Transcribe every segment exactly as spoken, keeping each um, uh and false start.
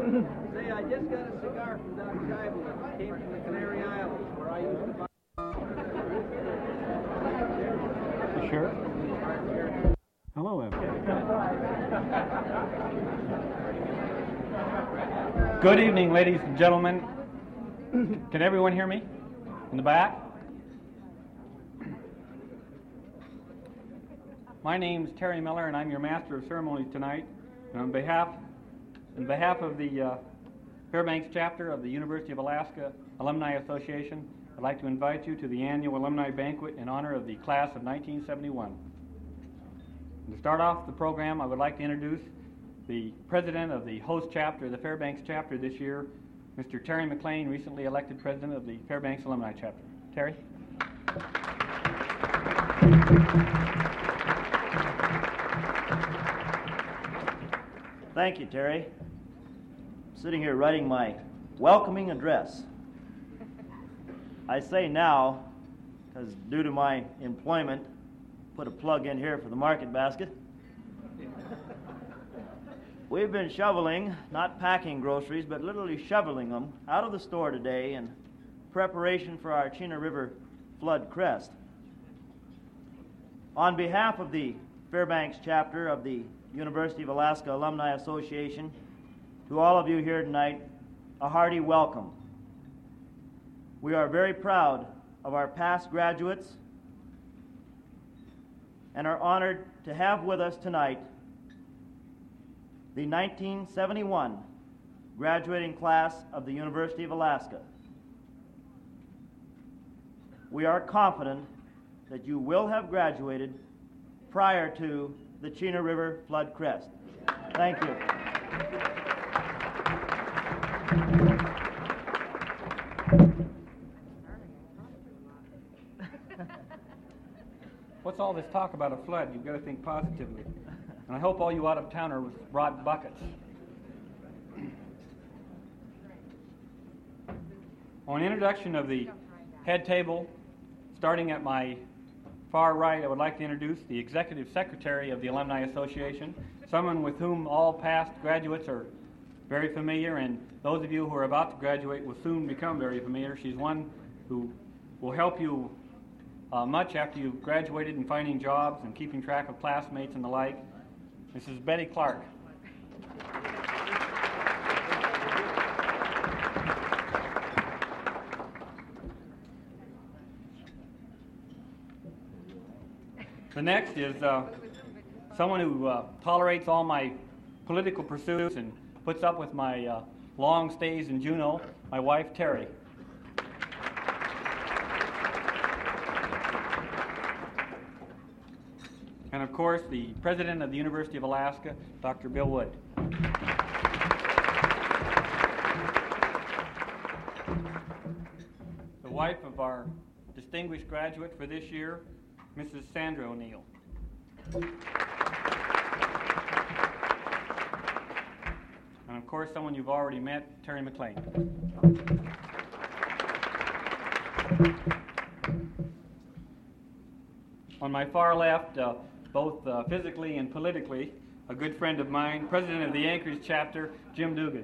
Say, I just got a cigar from Doc Scheibel that came from the Canary Islands, where I used to buy. You sure? Hello, Evan. Good evening, ladies and gentlemen. Can everyone hear me? In the back? My name's Terry Miller, and I'm your Master of Ceremonies tonight. And on behalf, on behalf of the uh, Fairbanks chapter of the University of Alaska Alumni Association, I'd like to invite you to the annual alumni banquet in honor of the class of nineteen seventy-one. And to start off the program, I would like to introduce the president of the host chapter, the Fairbanks chapter this year, Mister Terry McLean, recently elected president of the Fairbanks Alumni chapter. Terry? Thank you, Terry. I'm sitting here writing my welcoming address. I say now, because due to my employment, put a plug in here for the market basket. We've been shoveling, not packing groceries, but literally shoveling them out of the store today in preparation for our Chena River flood crest. On behalf of the Fairbanks chapter of the University of Alaska Alumni Association, to all of you here tonight, a hearty welcome. We are very proud of our past graduates and are honored to have with us tonight the nineteen seventy-one graduating class of the University of Alaska. We are confident that you will have graduated prior to the Chena River flood crest. Thank you. What's all this talk about a flood? You've got to think positively. And I hope all you out-of-towners brought buckets. On introduction of the head table, starting at my far right, I would like to introduce the Executive Secretary of the Alumni Association, someone with whom all past graduates are very familiar, and those of you who are about to graduate will soon become very familiar. She's one who will help you uh, much after you've graduated in finding jobs and keeping track of classmates and the like. Missus Betty Clark. The next is uh, someone who uh, tolerates all my political pursuits and puts up with my uh, long stays in Juneau, my wife, Terry. And of course, the president of the University of Alaska, Doctor Bill Wood. The wife of our distinguished graduate for this year, Missus Sandra O'Neill. And of course, someone you've already met, Terry McLean. On my far left, uh, both uh, physically and politically, a good friend of mine, president of the Anchorage chapter, Jim Dugan.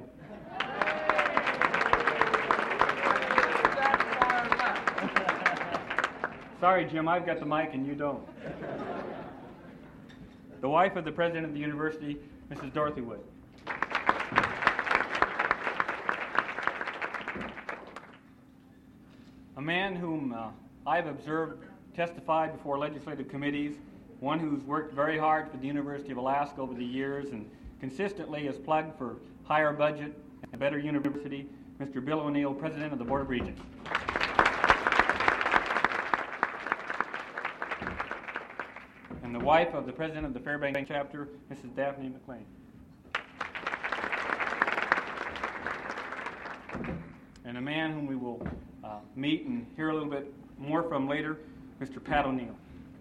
Sorry, Jim, I've got the mic and you don't. The wife of the president of the university, Missus Dorothy Wood. A man whom uh, I've observed testify before legislative committees, one who's worked very hard for the University of Alaska over the years and consistently has plugged for higher budget and better university, Mister Bill O'Neill, President of the Board of Regents. And the wife of the President of the Fairbanks chapter, Missus Daphne McLean. And a man whom we will uh, meet and hear a little bit more from later, Mister Pat O'Neill.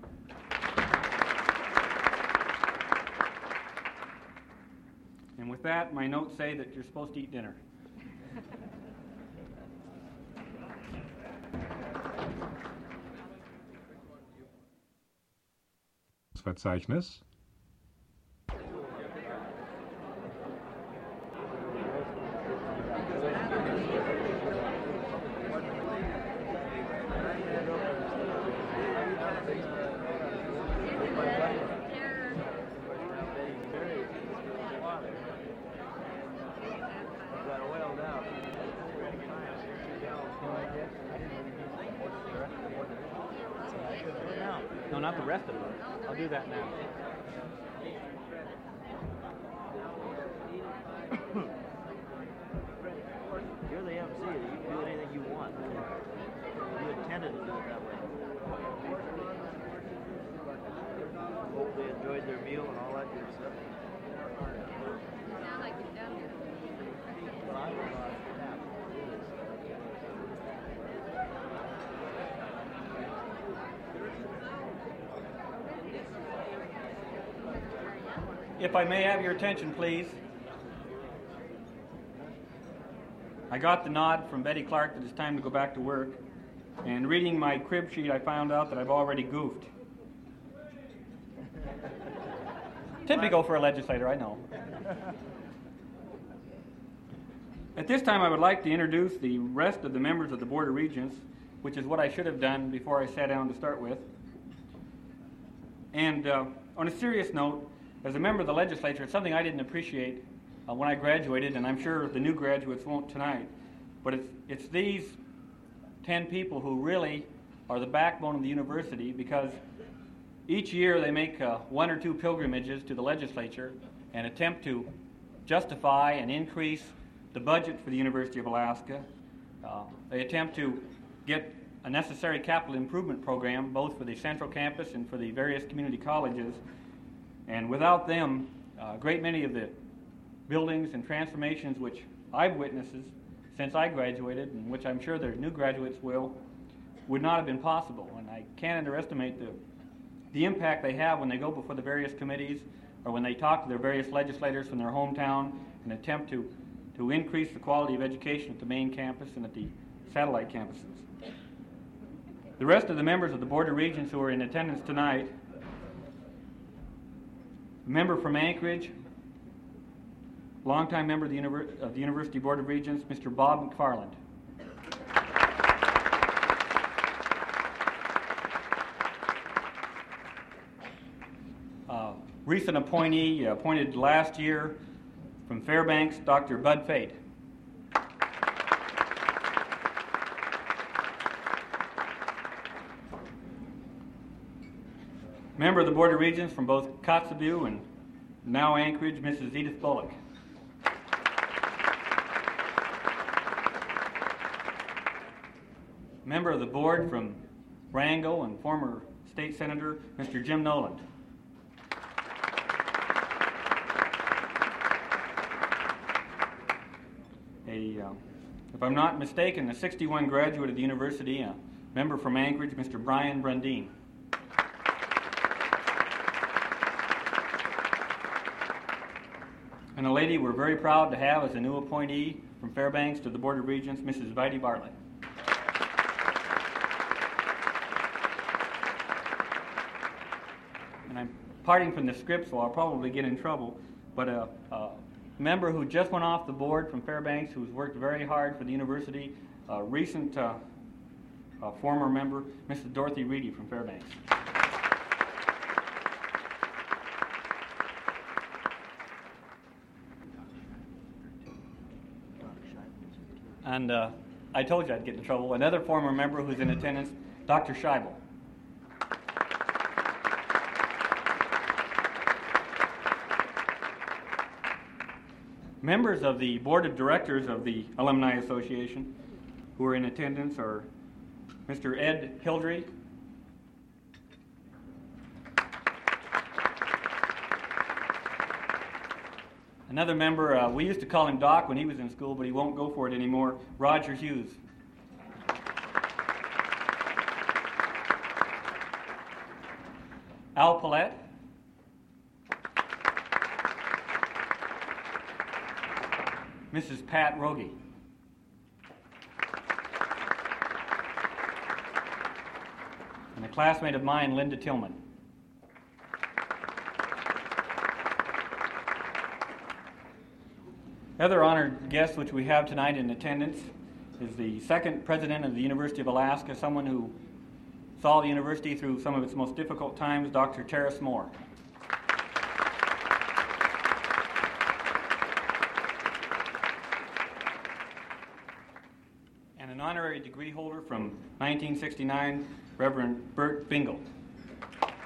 And with that, my notes say that you're supposed to eat dinner. Verzeichnis. not the rest of it. I'll do that now. You're the M C. You can do anything you want. You intended to do it that way. Hope they enjoyed their meal and all that good stuff. Sound like you've done it. But I don't know how to tap. If I may have your attention, please. I got the nod from Betty Clark that it's time to go back to work. And reading my crib sheet, I found out that I've already goofed. Typical for a legislator, I know. At this time, I would like to introduce the rest of the members of the Board of Regents, which is what I should have done before I sat down to start with. And uh, on a serious note, as a member of the legislature, it's something I didn't appreciate uh, when I graduated, and I'm sure the new graduates won't tonight. But it's, it's these ten people who really are the backbone of the university, because each year they make uh, one or two pilgrimages to the legislature and attempt to justify and increase the budget for the University of Alaska. Uh, they attempt to get a necessary capital improvement program, both for the central campus and for the various community colleges. And without them, uh, a great many of the buildings and transformations which I've witnessed since I graduated, and which I'm sure their new graduates will, would not have been possible. And I can't underestimate the, the impact they have when they go before the various committees or when they talk to their various legislators from their hometown and attempt to, to increase the quality of education at the main campus and at the satellite campuses. The rest of the members of the Board of Regents who are in attendance tonight: a member from Anchorage, longtime member of the, Univer- of the University Board of Regents, Mister Bob McFarland. Uh, recent appointee, uh, appointed last year from Fairbanks, Doctor Bud Fate. Member of the Board of Regents from both Kotzebue and now Anchorage, Missus Edith Bullock. Member of the board from Wrangell and former state senator, Mister Jim Noland. A, uh, if I'm not mistaken, a sixty-one graduate of the university, a member from Anchorage, Mister Brian Brundine. And a lady we're very proud to have as a new appointee from Fairbanks to the Board of Regents, Missus Vidi Bartlett. And I'm parting from the script, so I'll probably get in trouble, but a, a member who just went off the board from Fairbanks, who's worked very hard for the university, a recent uh, a former member, Missus Dorothy Reedy from Fairbanks. And uh, I told you I'd get in trouble. Another former member who's in attendance, Doctor Scheibel. Members of the Board of Directors of the Alumni Association who are in attendance are Mister Ed Hildry, another member, uh, we used to call him Doc when he was in school, but he won't go for it anymore, Roger Hughes. Al Paulette. Missus Pat Rogie. And a classmate of mine, Linda Tillman. Other honored guests which we have tonight in attendance is the second president of the University of Alaska, someone who saw the university through some of its most difficult times, Doctor Terrace Moore. And an honorary degree holder from nineteen sixty-nine, Reverend Bert Bingle.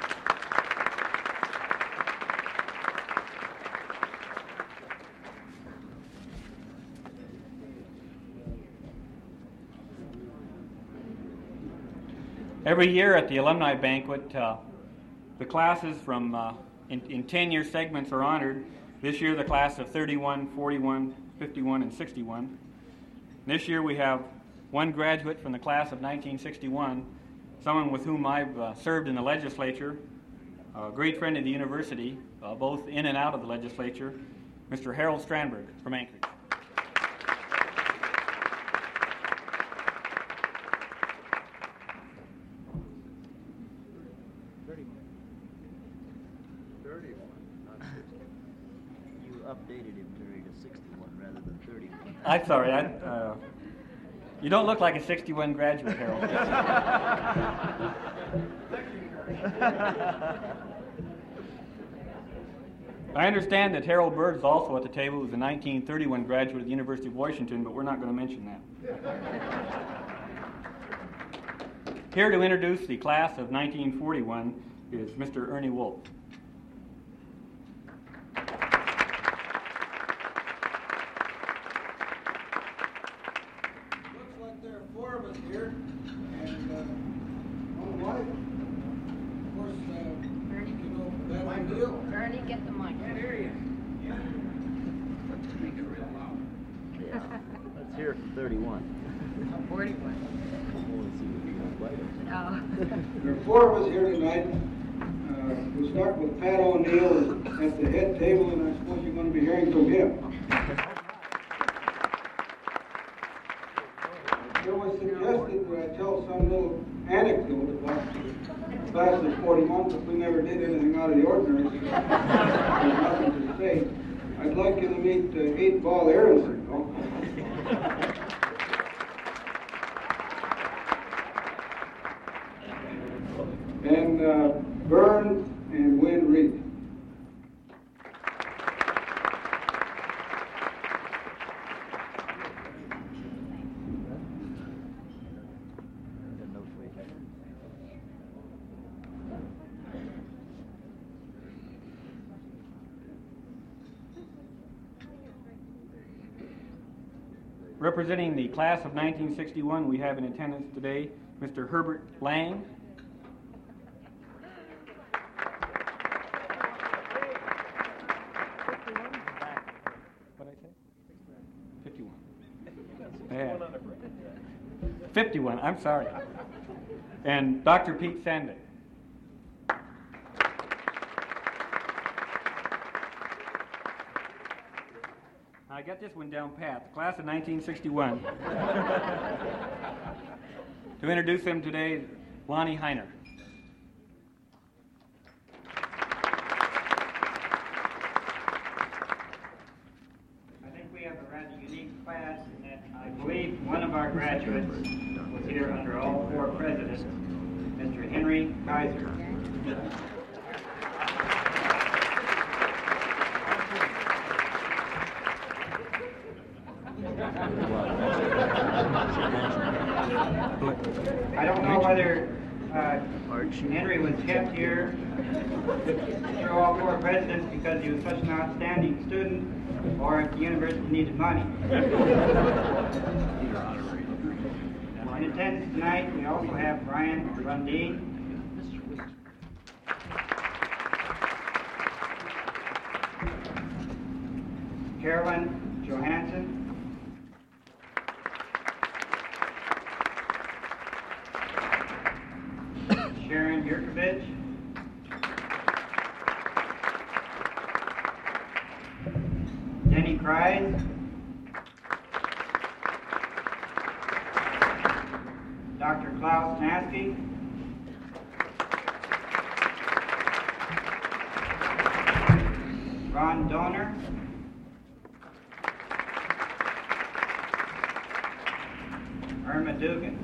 Every year at the alumni banquet, uh, the classes from uh, in, in ten-year segments are honored. This year, the class of thirty-one, forty-one, fifty-one, and sixty-one. This year, we have one graduate from the class of nineteen sixty-one, someone with whom I've uh, served in the legislature, a great friend of the university, uh, both in and out of the legislature, Mister Harold Strandberg from Anchorage. Updated him, Terry, to sixty-one rather than thirty-one. I'm sorry. I, uh, you don't look like a sixty-one graduate, Harold. I understand that Harold Bird is also at the table, who's a nineteen thirty-one graduate of the University of Washington, but we're not going to mention that. Here to introduce the class of nineteen forty-one is Mister Ernie Wolf. Here, and uh, my wife, of course, uh, Ernie, you know, that ideal. Ernie, get the mic. Can't hear you. Yeah. Make it real loud. Yeah. Let's hear it from thirty-one. Oh, forty-one. Oh. There are four of us here tonight. Uh, we'll start with Pat O'Neill at the head table, and I suppose you're going to be hearing from him. It was suggested that I tell some little anecdote about the class of forty-one, but we never did anything out of the ordinary, so there's nothing to say. I'd like you to meet uh, eight Ball Aronson, though. And uh, Vern and Wynn Reed. Representing the class of nineteen sixty-one, we have in attendance today Mister Herbert Lang. What did I say? fifty-one. Yeah. fifty-one, I'm sorry. And Doctor Pete Sandick. I got this one down pat. The class of nineteen sixty-one. To introduce him today, Lonnie Heiner. I think we have a rather unique class in that I believe one of our graduates was here under all four presidents, Mister Henry Kaiser. I don't know whether uh, Henry was kept here through all four presidents because he was such an outstanding student, or if the university needed money. In attendance tonight, we also have Brian Rundeen. Carolyn Johansson. Sharon Yurkovich. Denny Kreis. Doctor Klaus Nasky. Ron Donner. Irma Dugan.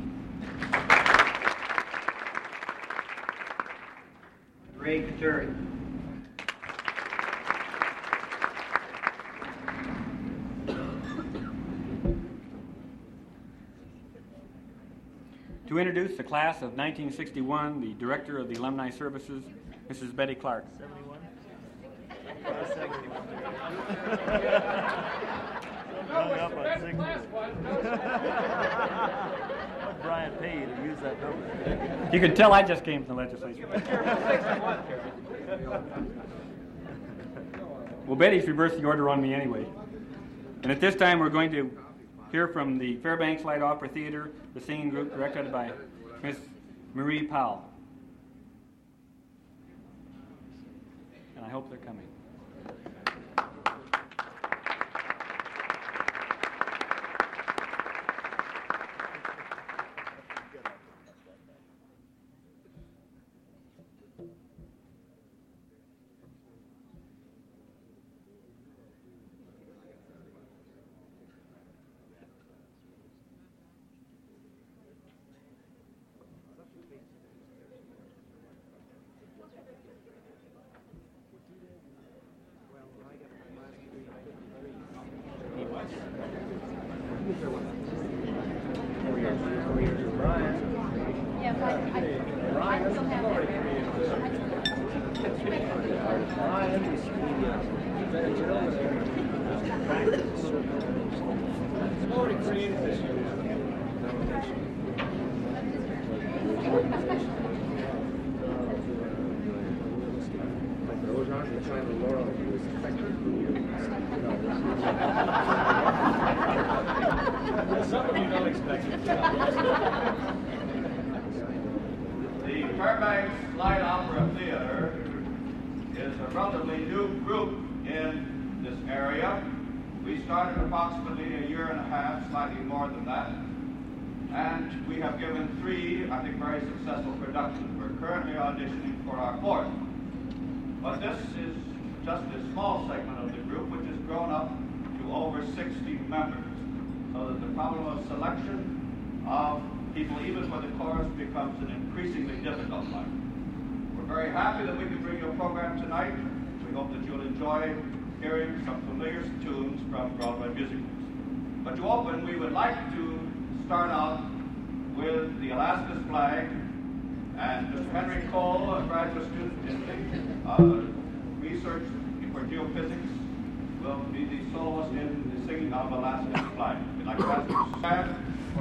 Ray Katuri. To introduce the class of nineteen sixty-one, the Director of the Alumni Services, Missus Betty Clark. seventy-one? Up on sixty. Brian paid to use that number. You can tell I just came from the legislature. Well, Betty's reversed the order on me anyway. And at this time, we're going to hear from the Fairbanks Light Opera Theater, the singing group directed by Miss Marie Powell. And I hope they're coming. The Fairbanks Light Opera Theater is a relatively new group in this area. We started approximately a year and a half, slightly more than that, and we have given three, I think, very successful productions. We're currently auditioning for our fourth. But this is just a small segment of the group, which has grown up to over sixty members, so that the problem of selection of people, even for the chorus, becomes an increasingly difficult one. We're very happy that we can bring you a program tonight. We hope that you'll enjoy hearing some familiar tunes from Broadway musicals. But to open, we would like to start out with the Alaska's flag, and Mister Henry Cole, a graduate student in uh, research for geophysics, will be the soloist in the singing of Alaska's flag. We'd like to ask you to stand.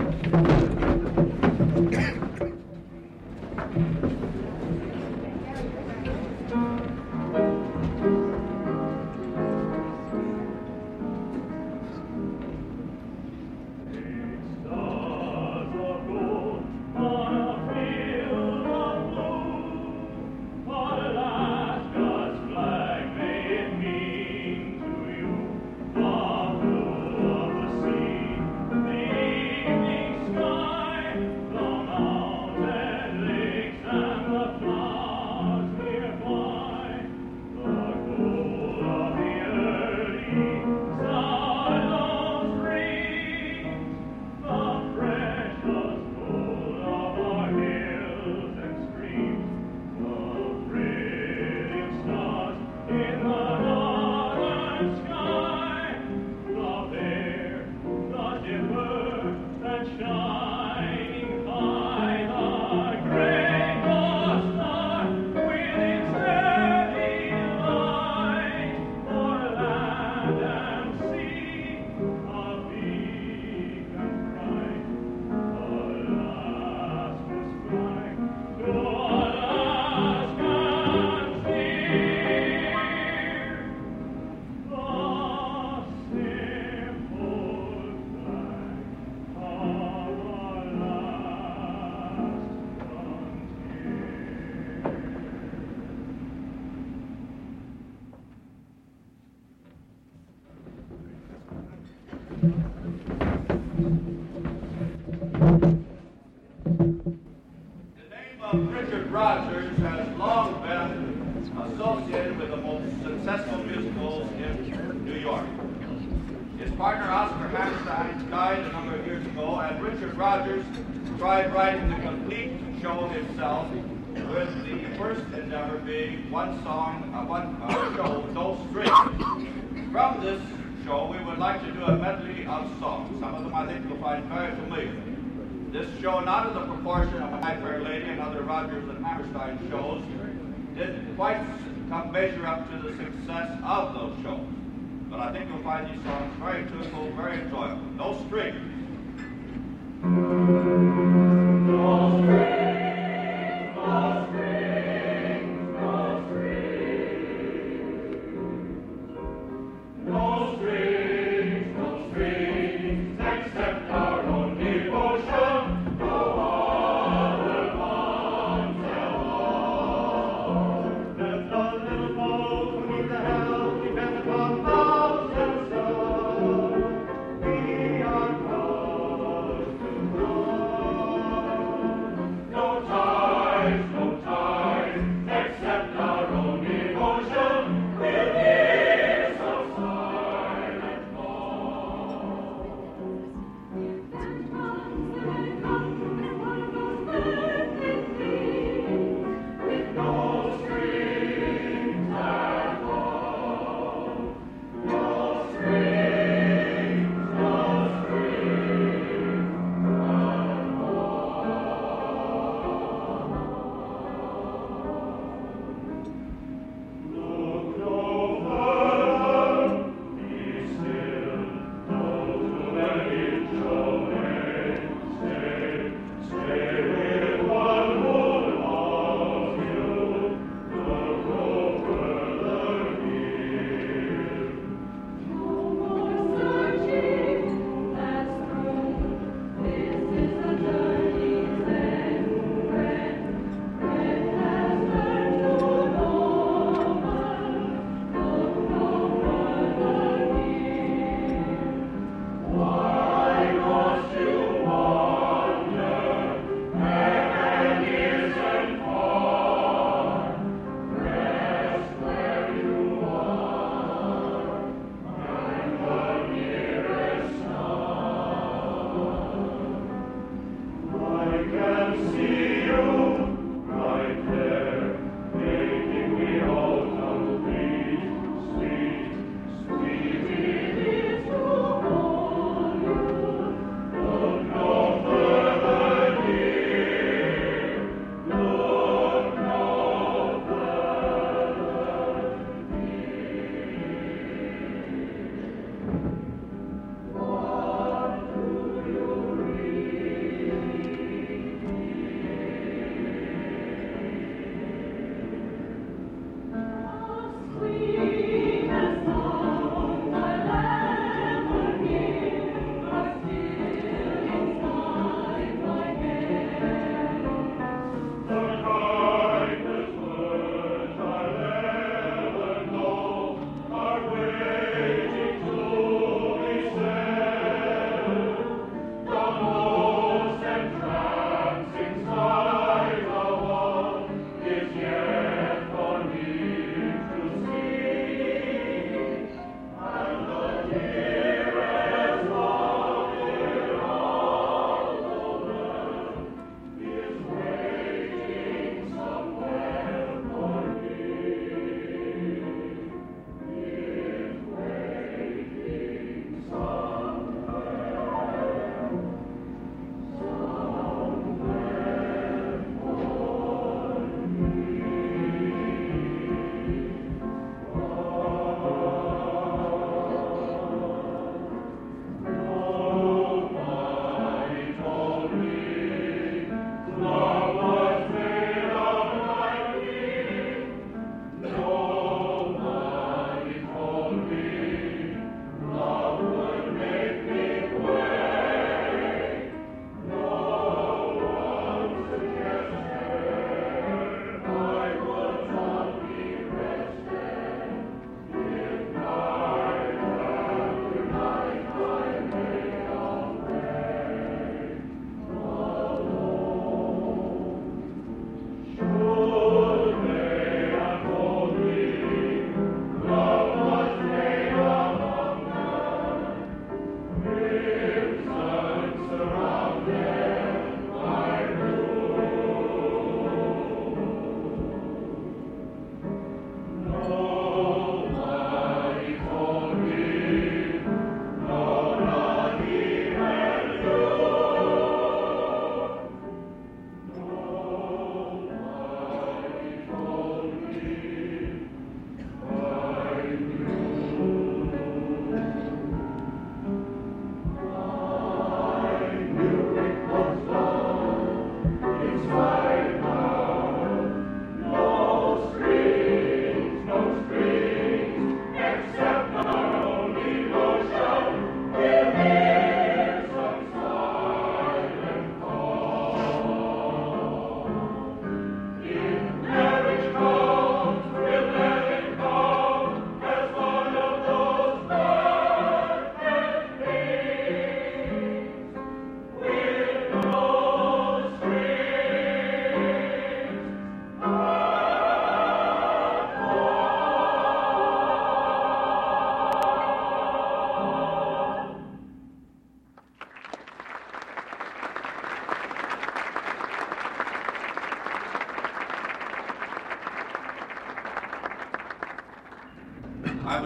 Richard Rodgers has long been associated with the most successful musicals in New York. His partner Oscar Hammerstein died a number of years ago, and Richard Rodgers tried writing the complete show himself, with the first endeavor being one song, uh, one uh, show, no strings. From this show, we would like to do a medley of songs. Some of them I think you'll find very familiar. This show, not in the proportion of My Fair Lady and other Rodgers and Hammerstein shows, didn't quite come measure up to the success of those shows. But I think you'll find these songs very tuneful, very enjoyable. No strings. No strings.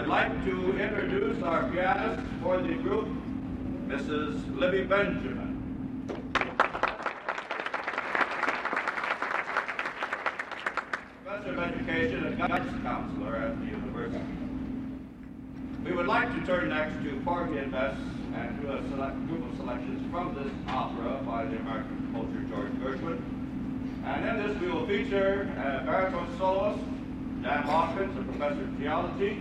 would like to introduce our pianist for the group, Missus Libby Benjamin. Professor of Education and Guidance Counselor at the university. We would like to turn next to Porgy and Bess and do a select group of selections from this opera by the American composer George Gershwin. And in this we will feature a baritone soloist, Dan Hawkins, a professor of geology,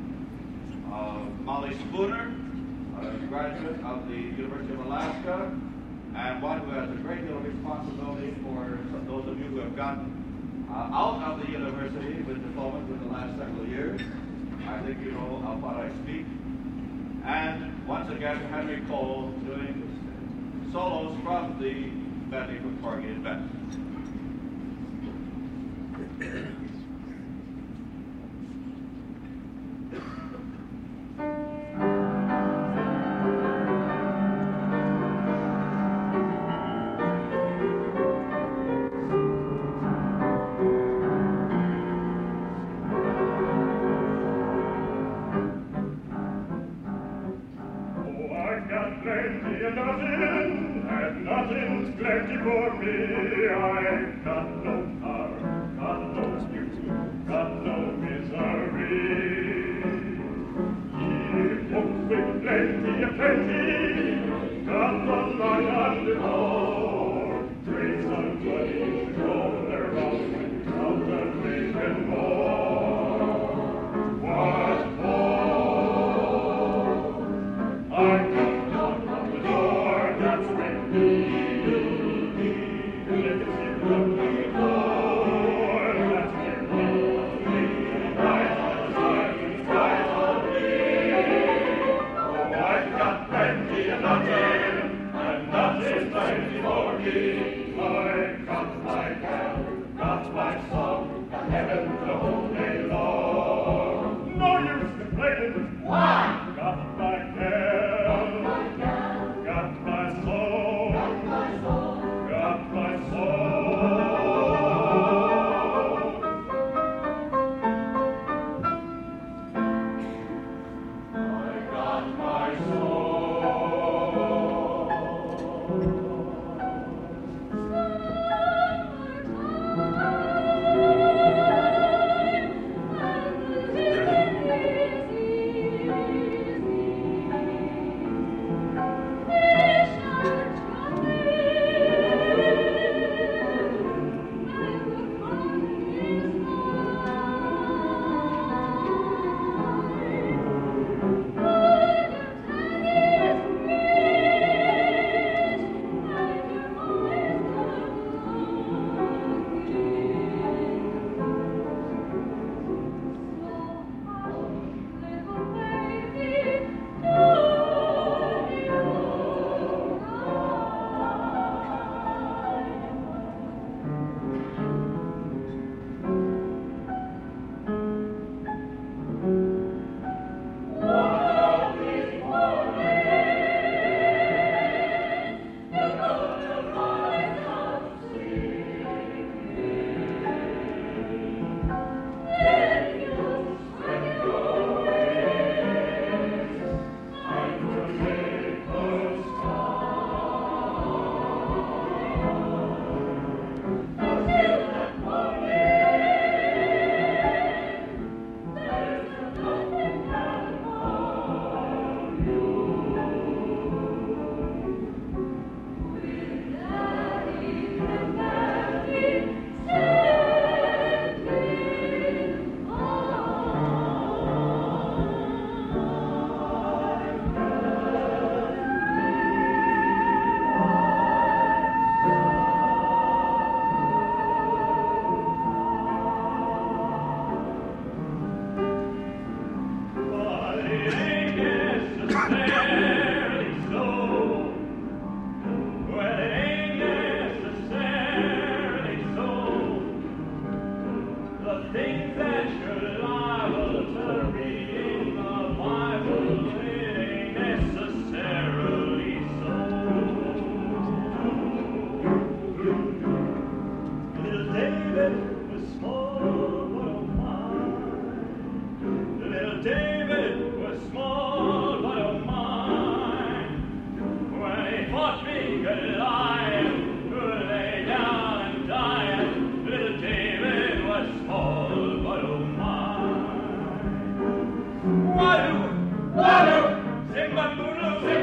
uh, Molly Spooner, a graduate of the University of Alaska, and one who has a great deal of responsibility for those of you who have gotten uh, out of the university with diplomas in the last several years. I think you know of what I speak. And once again, Henry Cole doing solos from the medley from Porgy and Bess. Thank you. Walu, Simba Mulu,